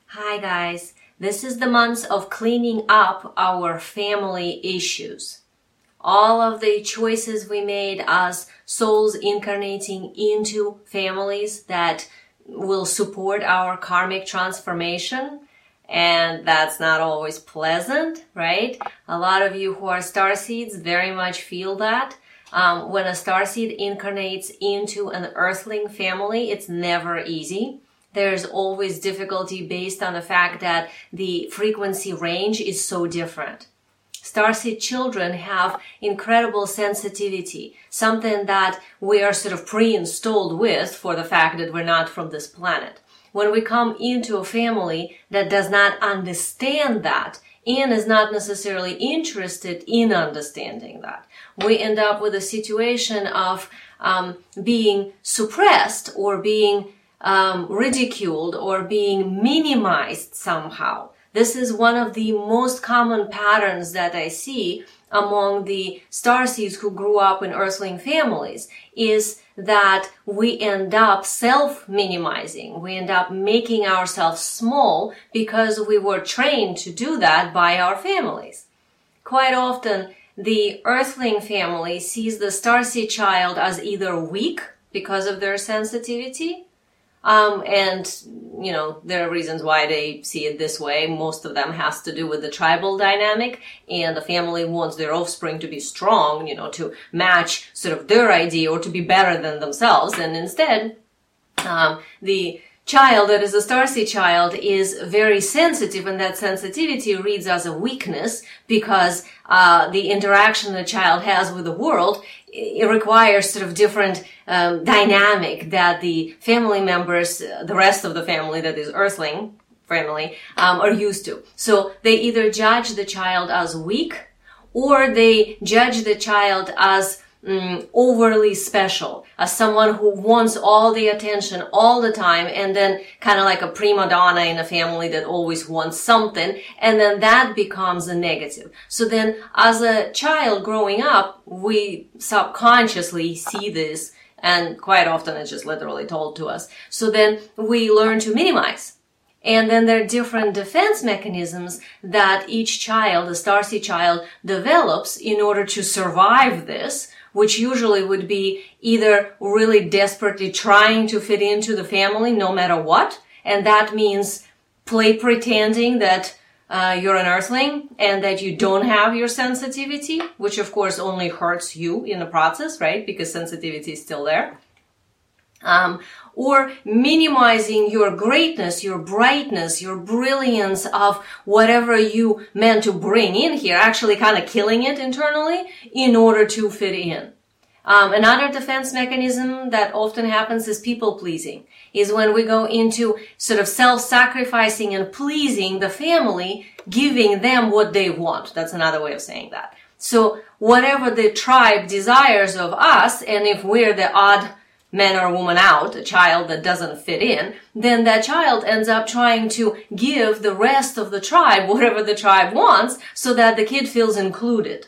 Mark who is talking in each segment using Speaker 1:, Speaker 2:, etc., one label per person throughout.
Speaker 1: Hi guys, this is the month of cleaning up our family issues. All of the choices we made as souls incarnating into families that will support our karmic transformation, and that's not always pleasant, right? A lot of you who are starseeds very much feel that. When a starseed incarnates into an earthling family, it's never easy. There's always difficulty based on the fact that the frequency range is so different. Starseed children have incredible sensitivity, something that we are sort of pre-installed with for the fact that we're not from this planet. When we come into a family that does not understand that and is not necessarily interested in understanding that, we end up with a situation of being suppressed or being ridiculed or being minimized somehow. This is one of the most common patterns that I see among the starseeds who grew up in earthling families, is that we end up self-minimizing. We end up making ourselves small because we were trained to do that by our families. Quite often, the earthling family sees the starseed child as either weak because of their sensitivity, there are reasons why they see it this way. Most of them has to do with the tribal dynamic, and the family wants their offspring to be strong, to match sort of their idea or to be better than themselves. And instead, the child that is a starseed child is very sensitive, and that sensitivity reads as a weakness because the interaction the child has with the world, it requires sort of different dynamic that the family members, the rest of the family that is earthling family, are used to. So they either judge the child as weak, or they judge the child as overly special, as someone who wants all the attention all the time, and then kind of like a prima donna in a family that always wants something, and then that becomes a negative. So then as a child growing up, we subconsciously see this, and quite often it's just literally told to us. So then we learn to minimize. And then there are different defense mechanisms that each child, the starseed child, develops in order to survive this, which usually would be either really desperately trying to fit into the family no matter what, and that means pretending that you're an earthling and that you don't have your sensitivity, which of course only hurts you in the process, right? Because sensitivity is still there. Or minimizing your greatness, your brightness, your brilliance of whatever you meant to bring in here, actually kind of killing it internally in order to fit in. Another defense mechanism that often happens is people-pleasing, is when we go into sort of self-sacrificing and pleasing the family, giving them what they want. That's another way of saying that. So whatever the tribe desires of us, and if we're the odd man or woman out, a child that doesn't fit in, then that child ends up trying to give the rest of the tribe whatever the tribe wants so that the kid feels included.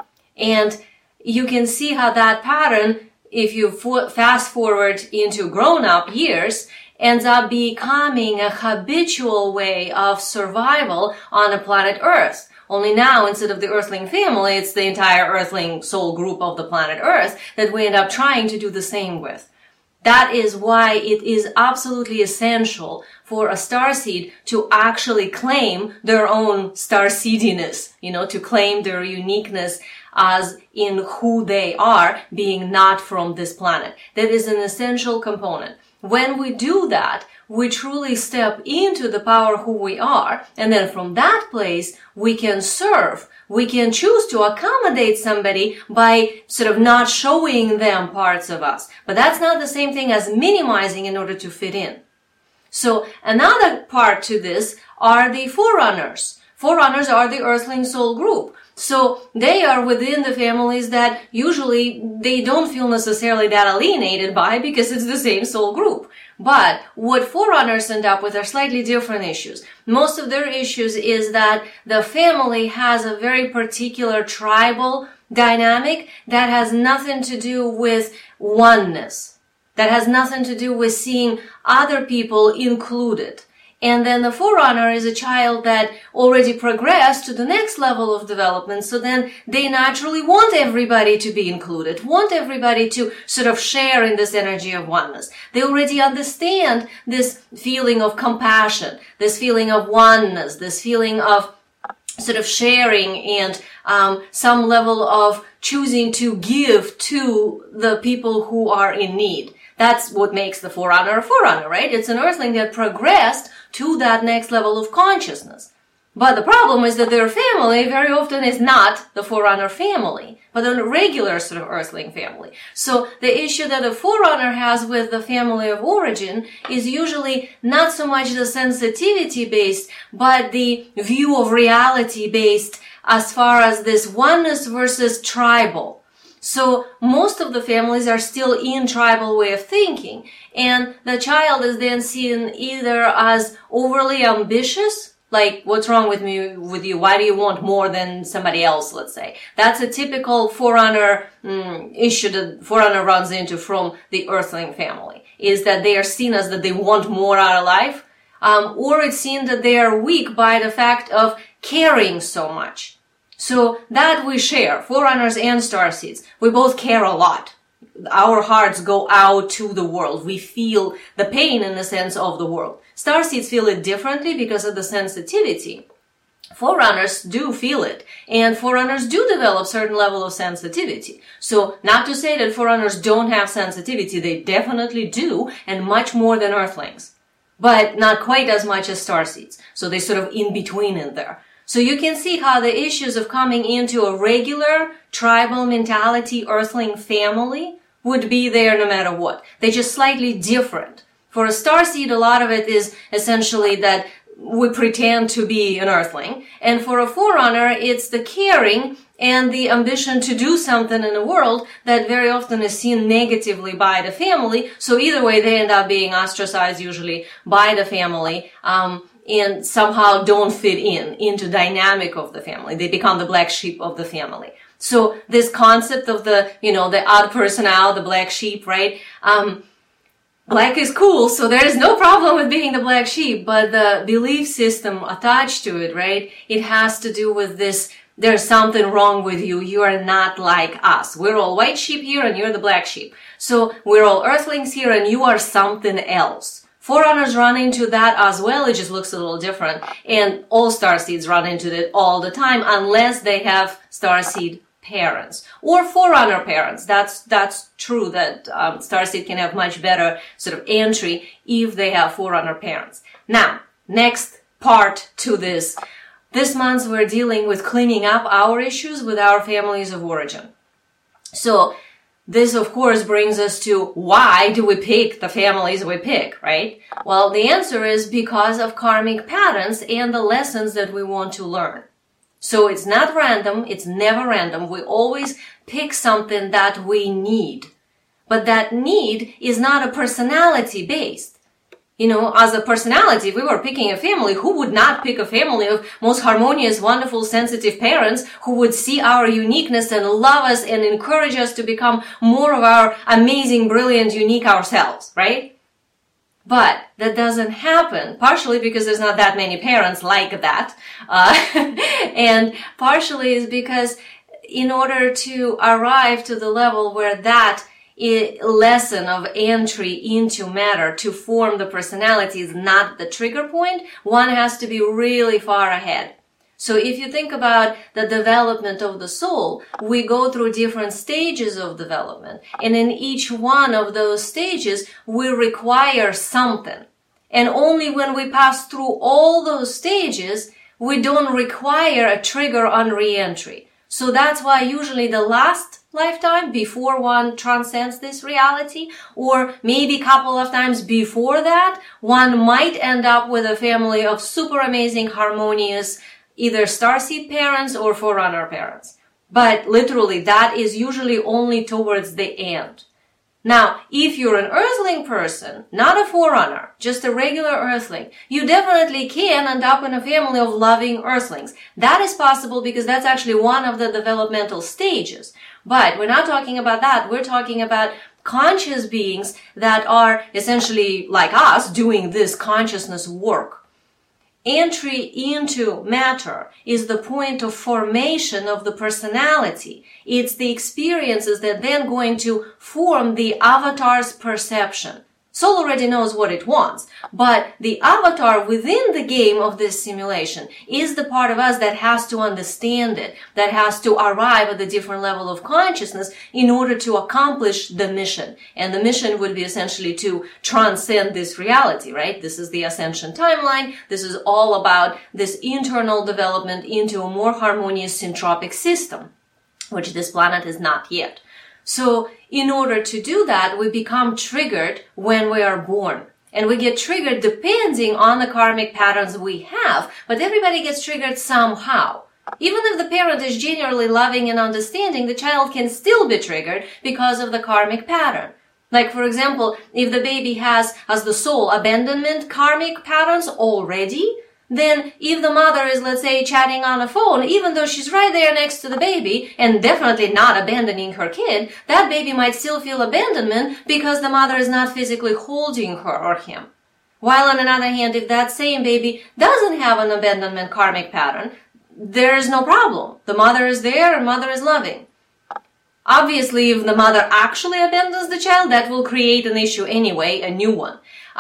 Speaker 1: And you can see how that pattern, if you fast forward into grown-up years, ends up becoming a habitual way of survival on the planet Earth. Only now, instead of the earthling family, it's the entire earthling soul group of the planet Earth that we end up trying to do the same with. That is why it is absolutely essential for a starseed to actually claim their own starseediness, to claim their uniqueness as in who they are, being not from this planet. That is an essential component. When we do that, we truly step into the power of who we are, and then from that place, we can serve. We can choose to accommodate somebody by sort of not showing them parts of us. But that's not the same thing as minimizing in order to fit in. So another part to this are the forerunners. Forerunners are the earthling soul group. So they are within the families that usually they don't feel necessarily that alienated by, because it's the same soul group. But what forerunners end up with are slightly different issues. Most of their issues is that the family has a very particular tribal dynamic that has nothing to do with oneness, that has nothing to do with seeing other people included. And then the forerunner is a child that already progressed to the next level of development. So then they naturally want everybody to be included, want everybody to sort of share in this energy of oneness. They already understand this feeling of compassion, this feeling of oneness, this feeling of sort of sharing and some level of choosing to give to the people who are in need. That's what makes the forerunner a forerunner, right? It's an earthling that progressed to that next level of consciousness. But the problem is that their family very often is not the forerunner family, but a regular sort of earthling family. So the issue that the forerunner has with the family of origin is usually not so much the sensitivity based, but the view of reality based as far as this oneness versus tribal. So most of the families are still in tribal way of thinking, and the child is then seen either as overly ambitious, like, what's wrong with you? Why do you want more than somebody else, let's say? That's a typical forerunner issue that forerunner runs into from the earthling family, is that they are seen as that they want more out of life, or it's seen that they are weak by the fact of caring so much. So that we share, forerunners and starseeds. We both care a lot. Our hearts go out to the world. We feel the pain in the sense of the world. Starseeds feel it differently because of the sensitivity. Forerunners do feel it, and forerunners do develop certain level of sensitivity. So not to say that forerunners don't have sensitivity, they definitely do, and much more than earthlings. But not quite as much as starseeds. So they're sort of in between in there. So you can see how the issues of coming into a regular tribal mentality earthling family would be there no matter what. They're just slightly different. For a starseed, a lot of it is essentially that we pretend to be an earthling. And for a forerunner, it's the caring and the ambition to do something in the world that very often is seen negatively by the family. So either way, they end up being ostracized usually by the family. And somehow don't fit into dynamic of the family. They become the black sheep of the family. So this concept of the odd person out, the black sheep, right? Black is cool, so there is no problem with being the black sheep, but the belief system attached to it, right? It has to do with this, there's something wrong with you. You are not like us. We're all white sheep here and you're the black sheep. So we're all earthlings here and you are something else. Forerunners run into that as well. It just looks a little different. And all starseeds run into it all the time unless they have starseed parents or forerunner parents. That's true that starseed can have much better sort of entry if they have forerunner parents. Now, next part to this. This month we're dealing with cleaning up our issues with our families of origin. So this, of course, brings us to why do we pick the families we pick, right? Well, the answer is because of karmic patterns and the lessons that we want to learn. So it's not random. It's never random. We always pick something that we need. But that need is not a personality based. As a personality, if we were picking a family, who would not pick a family of most harmonious, wonderful, sensitive parents who would see our uniqueness and love us and encourage us to become more of our amazing, brilliant, unique ourselves, right? But that doesn't happen, partially because there's not that many parents like that, and partially is because in order to arrive to the level where that lesson of entry into matter to form the personality is not the trigger point, one has to be really far ahead. So if you think about the development of the soul, we go through different stages of development. And in each one of those stages, we require something. And only when we pass through all those stages, we don't require a trigger on re-entry. So that's why usually the last lifetime before one transcends this reality, or maybe a couple of times before that, one might end up with a family of super amazing, harmonious, either starseed parents or forerunner parents. But literally, that is usually only towards the end. Now, if you're an earthling person, not a forerunner, just a regular earthling, you definitely can end up in a family of loving earthlings. That is possible because that's actually one of the developmental stages. But we're not talking about that. We're talking about conscious beings that are essentially like us doing this consciousness work. entry into matter is the point of formation of the personality. It's the experiences that then going to form the avatar's perception. Soul already knows what it wants, but the avatar within the game of this simulation is the part of us that has to understand it, that has to arrive at a different level of consciousness in order to accomplish the mission. And the mission would be essentially to transcend this reality, right? This is the ascension timeline. This is all about this internal development into a more harmonious syntropic system, which this planet is not yet. So in order to do that, we become triggered when we are born. And we get triggered depending on the karmic patterns we have, but everybody gets triggered somehow. Even if the parent is genuinely loving and understanding, the child can still be triggered because of the karmic pattern. Like, for example, if the baby has, as the soul, abandonment karmic patterns already, then if the mother is, let's say, chatting on a phone, even though she's right there next to the baby and definitely not abandoning her kid, that baby might still feel abandonment because the mother is not physically holding her or him. While on another hand, if that same baby doesn't have an abandonment karmic pattern, there is no problem. The mother is there and mother is loving. Obviously, if the mother actually abandons the child, that will create an issue anyway, a new one.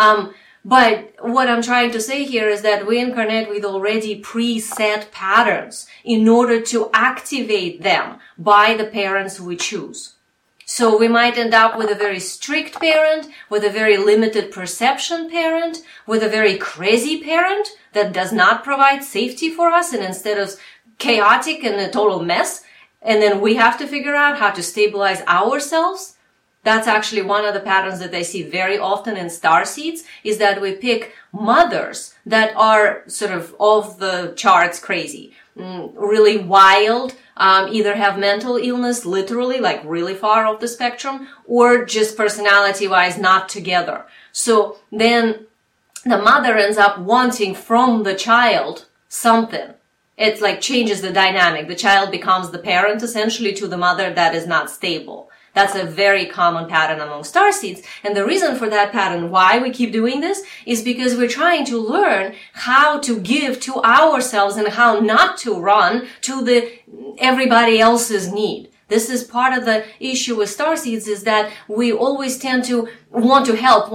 Speaker 1: But what I'm trying to say here is that we incarnate with already preset patterns in order to activate them by the parents we choose. So we might end up with a very strict parent, with a very limited perception parent, with a very crazy parent that does not provide safety for us and instead of chaotic and a total mess. And then we have to figure out how to stabilize ourselves. That's actually one of the patterns that I see very often in starseeds, is that we pick mothers that are sort of off the charts crazy, really wild, either have mental illness, literally, like really far off the spectrum, or just personality-wise not together. So then the mother ends up wanting from the child something. It like changes the dynamic. The child becomes the parent essentially to the mother that is not stable. That's a very common pattern among starseeds. And the reason for that pattern, why we keep doing this, is because we're trying to learn how to give to ourselves and how not to run to the everybody else's need. This is part of the issue with starseeds, is that we always tend to want to help,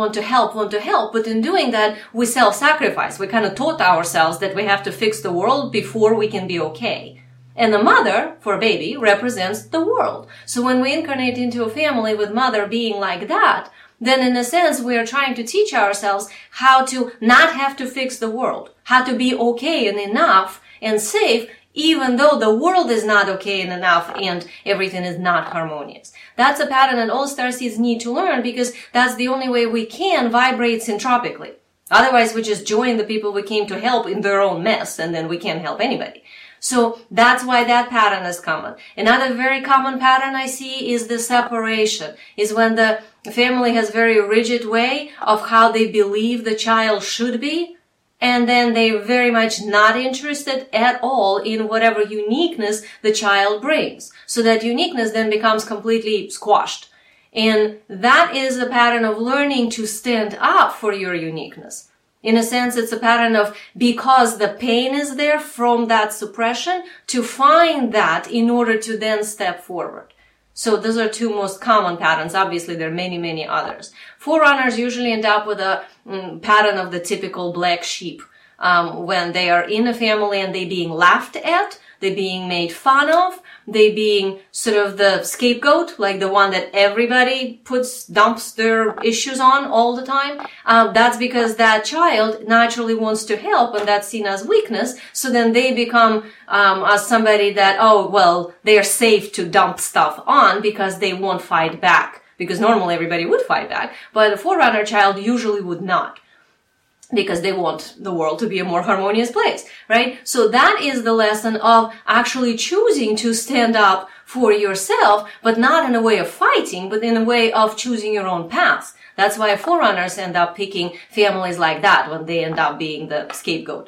Speaker 1: but in doing that, we self-sacrifice. We kind of taught ourselves that we have to fix the world before we can be okay. And the mother, for a baby, represents the world. So when we incarnate into a family with mother being like that, then in a sense we are trying to teach ourselves how to not have to fix the world, how to be okay and enough and safe, even though the world is not okay and enough and everything is not harmonious. That's a pattern that all starseeds need to learn, because that's the only way we can vibrate syntropically. Otherwise, we just join the people we came to help in their own mess, and then we can't help anybody. So that's why that pattern is common. Another very common pattern I see is the separation, is when the family has very rigid way of how they believe the child should be, and then they're very much not interested at all in whatever uniqueness the child brings. So that uniqueness then becomes completely squashed. And that is a pattern of learning to stand up for your uniqueness. In a sense, it's a pattern of, because the pain is there from that suppression, to find that in order to then step forward. So those are two most common patterns. Obviously, there are many, many others. Forerunners usually end up with a pattern of the typical black sheep. When they are in a family and they being laughed at, they being made fun of, they being sort of the scapegoat, like the one that everybody dumps their issues on all the time. That's because that child naturally wants to help, and that's seen as weakness. So then they become as somebody that, oh, well, they are safe to dump stuff on because they won't fight back. Because normally everybody would fight back, but a forerunner child usually would not, because they want the world to be a more harmonious place, right? So that is the lesson of actually choosing to stand up for yourself, but not in a way of fighting, but in a way of choosing your own path. That's why forerunners end up picking families like that when they end up being the scapegoat.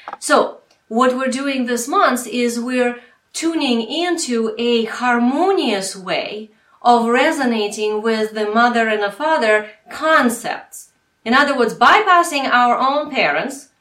Speaker 1: So what we're doing this month is we're tuning into a harmonious way of resonating with the mother and the father concepts. In other words, bypassing our own parents,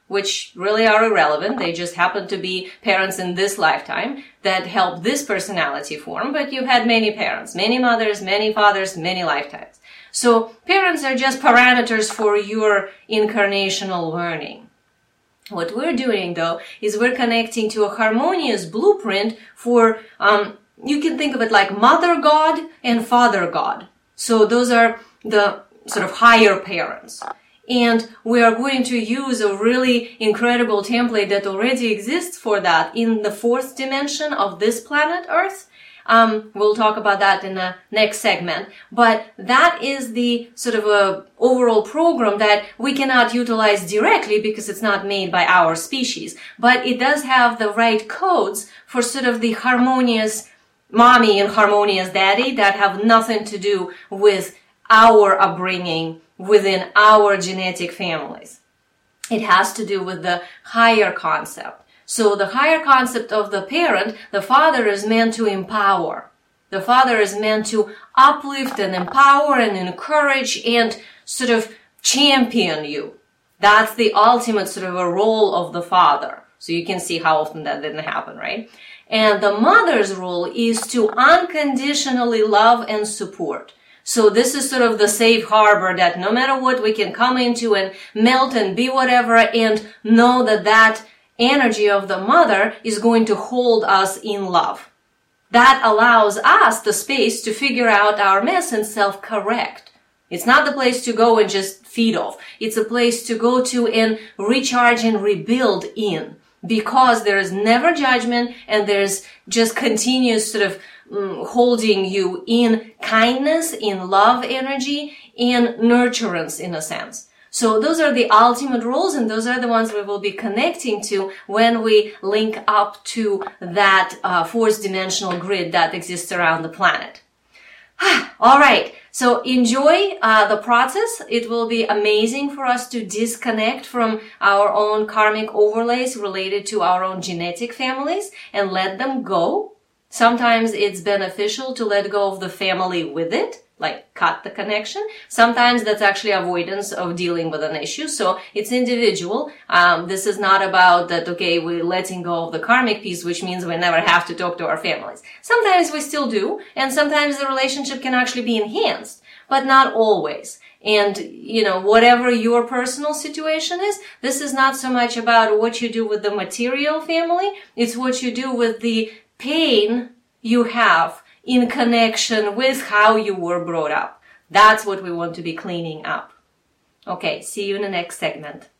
Speaker 1: which really are irrelevant. They just happen to be parents in this lifetime that help this personality form, but you've had many parents, many mothers, many fathers, many lifetimes. So parents are just parameters for your incarnational learning. What we're doing, though, is we're connecting to a harmonious blueprint for, you can think of it like Mother God and Father God. So those are the sort of higher parents. And we are going to use a really incredible template that already exists for that in the fourth dimension of this planet Earth. We'll talk about that in the next segment. But that is the sort of a overall program that we cannot utilize directly because it's not made by our species. But it does have the right codes for sort of the harmonious mommy and harmonious daddy that have nothing to do with our upbringing within our genetic families. It has to do with the higher concept. So the higher concept of the parent, the father is meant to empower. The father is meant to uplift and empower and encourage and sort of champion you. That's the ultimate sort of a role of the father. So you can see how often that didn't happen, right? And the mother's role is to unconditionally love and support. So this is sort of the safe harbor that no matter what we can come into and melt and be whatever and know that that energy of the mother is going to hold us in love. That allows us the space to figure out our mess and self-correct. It's not the place to go and just feed off. It's a place to go to and recharge and rebuild in, because there is never judgment and there's just continuous sort of holding you in kindness, in love energy, in nurturance in a sense. So those are the ultimate roles, and those are the ones we will be connecting to when we link up to that fourth dimensional grid that exists around the planet. All right. So enjoy the process. It will be amazing for us to disconnect from our own karmic overlays related to our own genetic families and let them go. Sometimes it's beneficial to let go of the family with it, like cut the connection. Sometimes that's actually avoidance of dealing with an issue. So it's individual. This is not about that, okay, we're letting go of the karmic piece, which means we never have to talk to our families. Sometimes we still do, and sometimes the relationship can actually be enhanced, but not always. And, you know, whatever your personal situation is, this is not so much about what you do with the material family. It's what you do with the pain you have in connection with how you were brought up. That's what we want to be cleaning up. Okay, see you in the next segment.